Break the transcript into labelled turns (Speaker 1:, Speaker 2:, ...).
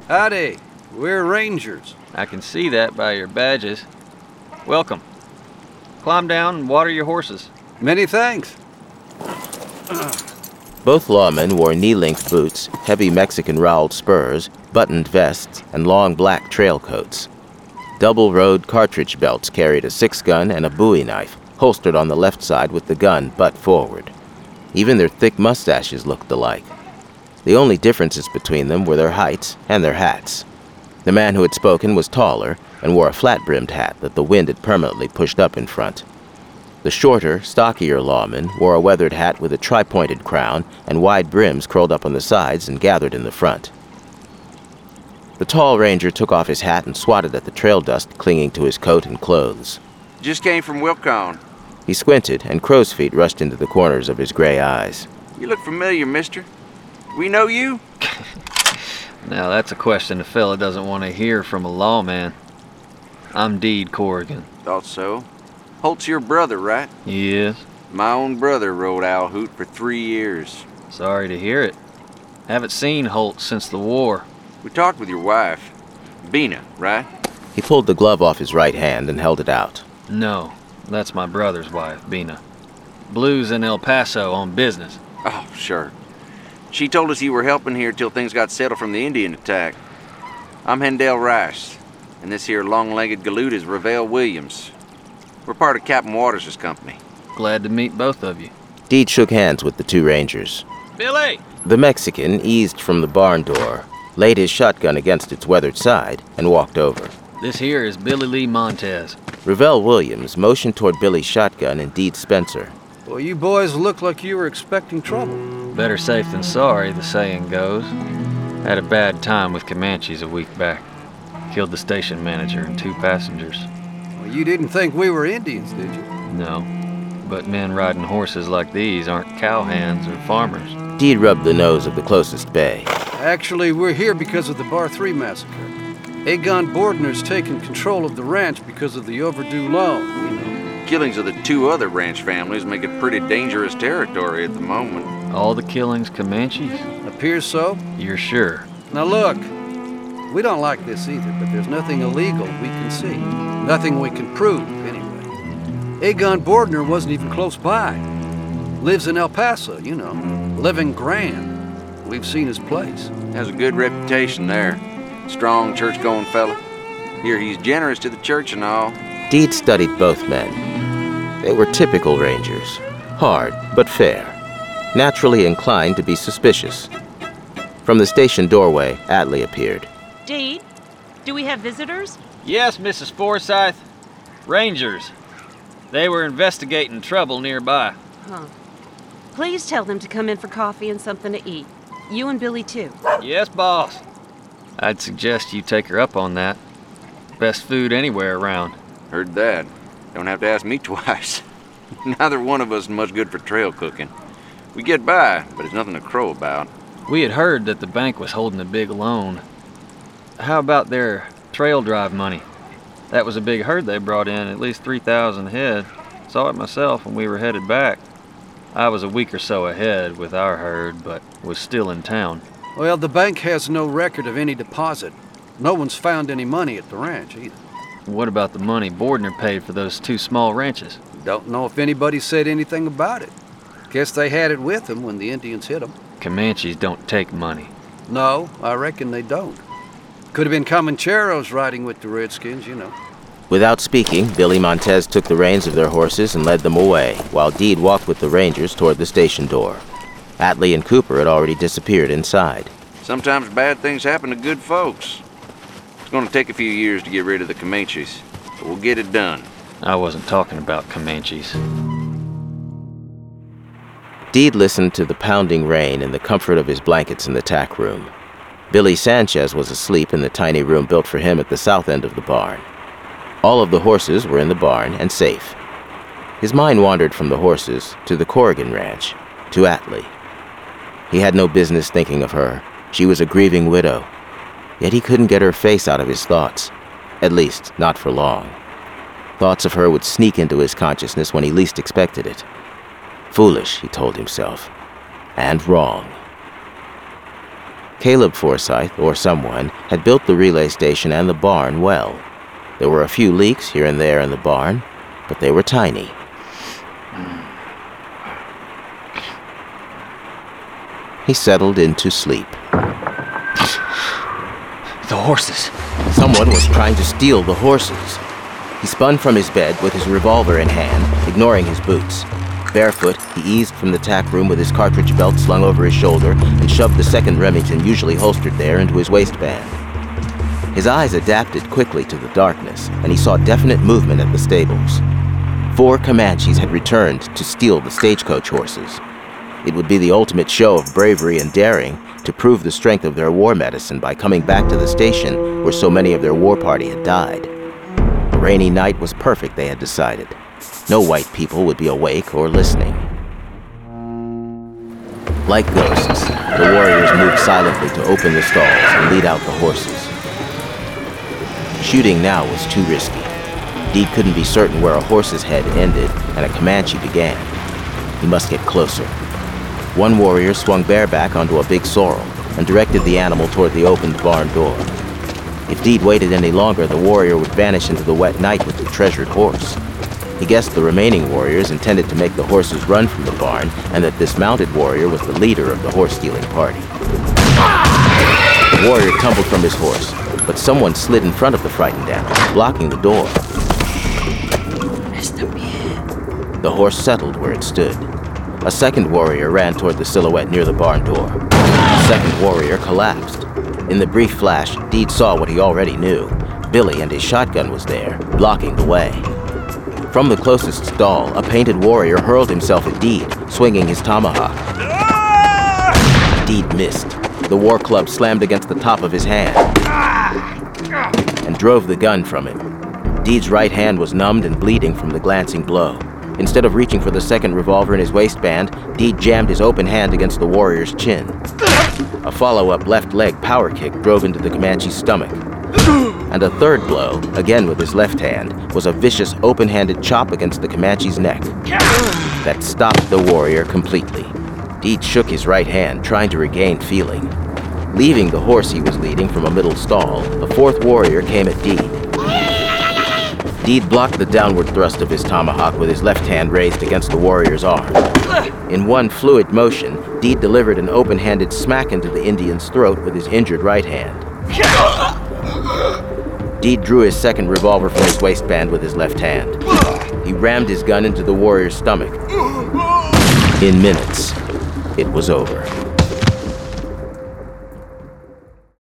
Speaker 1: Howdy. We're rangers.
Speaker 2: I can see that by your badges. Welcome. Climb down and water your horses.
Speaker 1: Many thanks.
Speaker 3: Both lawmen wore knee-length boots, heavy Mexican roweled spurs, buttoned vests, and long black trail coats. Double-rowed cartridge belts carried a 6-gun and a Bowie knife, holstered on the left side with the gun butt forward. Even their thick mustaches looked alike. The only differences between them were their heights and their hats. The man who had spoken was taller and wore a flat-brimmed hat that the wind had permanently pushed up in front. The shorter, stockier lawman wore a weathered hat with a tri-pointed crown and wide brims curled up on the sides and gathered in the front. The tall ranger took off his hat and swatted at the trail dust clinging to his coat and clothes.
Speaker 4: Just came from Wilcon.
Speaker 3: He squinted, and crow's feet rushed into the corners of his gray eyes.
Speaker 4: You look familiar, mister. We know you?
Speaker 2: Now that's a question a fella doesn't want to hear from a lawman. I'm Deed Corrigan.
Speaker 4: Thought so. Holt's your brother, right?
Speaker 2: Yes.
Speaker 4: My own brother rode Owl Hoot for 3 years.
Speaker 2: Sorry to hear it. Haven't seen Holt since the war.
Speaker 4: We talked with your wife. Bina, right?
Speaker 3: He pulled the glove off his right hand and held it out.
Speaker 2: No, that's my brother's wife, Bina. Blue's in El Paso on business.
Speaker 4: Oh, sure. She told us you were helping here till things got settled from the Indian attack. I'm Hendel Rice, and this here long-legged galoot is Ravel Williams. We're part of Captain Waters' company.
Speaker 2: Glad to meet both of you.
Speaker 3: Deed shook hands with the two rangers.
Speaker 2: Billy!
Speaker 3: The Mexican eased from the barn door, laid his shotgun against its weathered side, and walked over.
Speaker 2: This here is Billy Lee Montez.
Speaker 3: Ravel Williams motioned toward Billy's shotgun and Deed Spencer.
Speaker 1: Well, you boys look like you were expecting trouble.
Speaker 2: Better safe than sorry, the saying goes. Had a bad time with Comanches a week back. Killed the station manager and 2 passengers.
Speaker 1: Well, you didn't think we were Indians, did you?
Speaker 2: No, but men riding horses like these aren't cowhands or farmers.
Speaker 3: Deed rubbed the nose of the closest bay.
Speaker 1: Actually, we're here because of the Bar 3 massacre. Aegon Bordner's taken control of the ranch because of the overdue loan, you know.
Speaker 4: Killings of the 2 other ranch families make it pretty dangerous territory at the moment.
Speaker 2: All the killings Comanches?
Speaker 1: Appears so.
Speaker 2: You're sure?
Speaker 1: Now look, we don't like this either, but there's nothing illegal we can see. Nothing we can prove, anyway. Aegon Bordner wasn't even close by. Lives in El Paso, you know. Living grand. We've seen his place.
Speaker 4: Has a good reputation there. Strong church-going fella. Hear he's generous to the church and all.
Speaker 3: Deed studied both men. They were typical rangers. Hard, but fair. Naturally inclined to be suspicious. From the station doorway, Atlee appeared.
Speaker 5: Deed, do we have visitors?
Speaker 2: Yes, Mrs. Forsyth. Rangers. They were investigating trouble nearby.
Speaker 5: Huh. Please tell them to come in for coffee and something to eat. You and Billy, too.
Speaker 2: Yes, boss. I'd suggest you take her up on that. Best food anywhere around.
Speaker 4: Heard that. Don't have to ask me twice. Neither one of us is much good for trail cooking. We get by, but it's nothing to crow about.
Speaker 2: We had heard that the bank was holding a big loan. How about their trail drive money? That was a big herd they brought in, at least 3,000 head. Saw it myself when we were headed back. I was a week or so ahead with our herd, but was still in town.
Speaker 1: Well, the bank has no record of any deposit. No one's found any money at the ranch, either.
Speaker 2: What about the money Bordner paid for those 2 small ranches?
Speaker 1: Don't know if anybody said anything about it. Guess they had it with them when the Indians hit them.
Speaker 2: Comanches don't take money.
Speaker 1: No, I reckon they don't. Could have been Comancheros riding with the Redskins, you know.
Speaker 3: Without speaking, Billy Montez took the reins of their horses and led them away, while Deed walked with the rangers toward the station door. Atlee and Cooper had already disappeared inside.
Speaker 4: Sometimes bad things happen to good folks. It's going to take a few years to get rid of the Comanches, but we'll get it done.
Speaker 2: I wasn't talking about Comanches.
Speaker 3: Deed listened to the pounding rain in the comfort of his blankets in the tack room. Billy Sanchez was asleep in the tiny room built for him at the south end of the barn. All of the horses were in the barn and safe. His mind wandered from the horses to the Corrigan Ranch, to Atlee. He had no business thinking of her. She was a grieving widow. Yet he couldn't get her face out of his thoughts, at least not for long. Thoughts of her would sneak into his consciousness when he least expected it. Foolish, he told himself, and wrong. Caleb Forsyth, or someone, had built the relay station and the barn well. There were a few leaks here and there in the barn, but they were tiny. He settled into sleep.
Speaker 2: The horses.
Speaker 3: Someone was trying to steal the horses. He spun from his bed with his revolver in hand, ignoring his boots. Barefoot, he eased from the tack room with his cartridge belt slung over his shoulder and shoved the second Remington usually holstered there into his waistband. His eyes adapted quickly to the darkness, and he saw definite movement at the stables. 4 Comanches had returned to steal the stagecoach horses. It would be the ultimate show of bravery and daring to prove the strength of their war medicine by coming back to the station where so many of their war party had died. A rainy night was perfect, they had decided. No white people would be awake or listening. Like ghosts, the warriors moved silently to open the stalls and lead out the horses. Shooting now was too risky. Deed couldn't be certain where a horse's head ended and a Comanche began. He must get closer. One warrior swung bareback onto a big sorrel and directed the animal toward the opened barn door. If Deed waited any longer, the warrior would vanish into the wet night with the treasured horse. He guessed the remaining warriors intended to make the horses run from the barn, and that this mounted warrior was the leader of the horse-stealing party. The warrior tumbled from his horse, but someone slid in front of the frightened animal, blocking the door. The horse settled where it stood. A second warrior ran toward the silhouette near the barn door. The second warrior collapsed. In the brief flash, Deed saw what he already knew. Billy and his shotgun was there, blocking the way. From the closest stall, a painted warrior hurled himself at Deed, swinging his tomahawk. Deed missed. The war club slammed against the top of his hand and drove the gun from him. Deed's right hand was numbed and bleeding from the glancing blow. Instead of reaching for the second revolver in his waistband, Deed jammed his open hand against the warrior's chin. A follow-up left leg power kick drove into the Comanche's stomach. And a third blow, again with his left hand, was a vicious open-handed chop against the Comanche's neck. That stopped the warrior completely. Deed shook his right hand, trying to regain feeling. Leaving the horse he was leading from a middle stall, a fourth warrior came at Deed. Deed blocked the downward thrust of his tomahawk with his left hand raised against the warrior's arm. In one fluid motion, Deed delivered an open-handed smack into the Indian's throat with his injured right hand. Deed drew his second revolver from his waistband with his left hand. He rammed his gun into the warrior's stomach. In minutes, it was over.